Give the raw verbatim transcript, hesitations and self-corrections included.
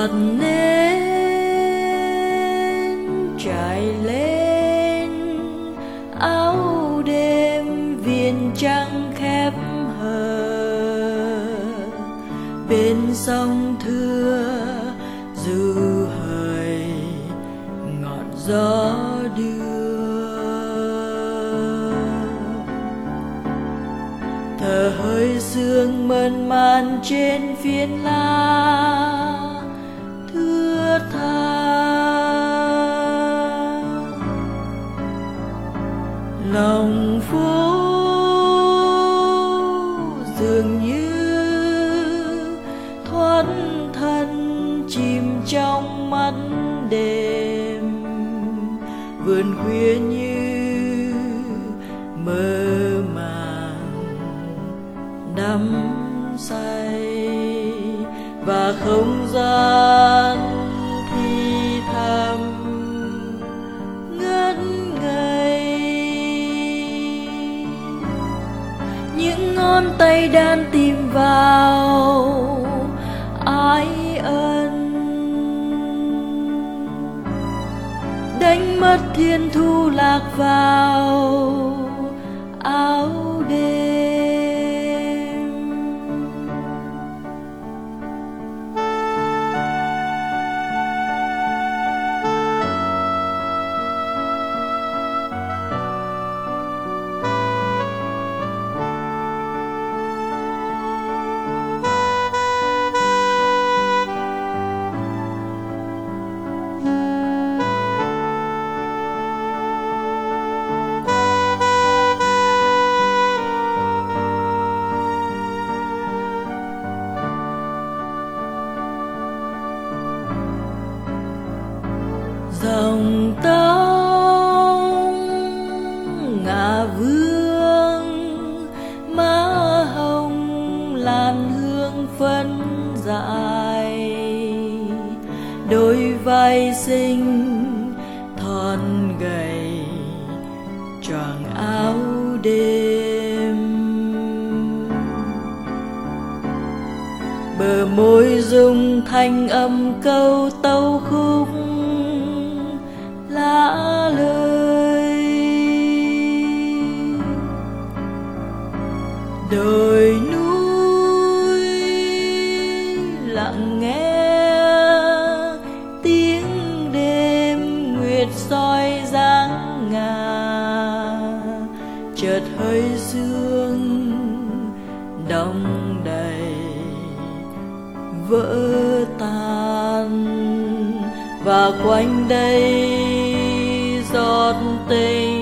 bật nến trải lên áo đêm, viền trăng khép hờ bên sông thưa du hời ngọn gió đưa. Thở hơi sương mơn man trên phiến lá thưa tha, lòng phố dường như thoát thân chìm trong mắt đêm, vườn khuya như mơ màng đắm say, và không gian thì thầm ngất ngây. Những ngón tay đan tìm vào ái ân, đánh mất thiên thu lạc vào áo đêm. Dòng tóc ngả vương, má hồng làn hương phấn dại, đôi vai xinh thon gầy choàng áo đêm, bờ môi rung thanh âm câu tấu khúc lạ lời. Đồi núi lặng nghe tiếng đêm, nguyệt soi dáng ngà, chợt hơi sương đong đầy vỡ tan, và quanh đây giọt tình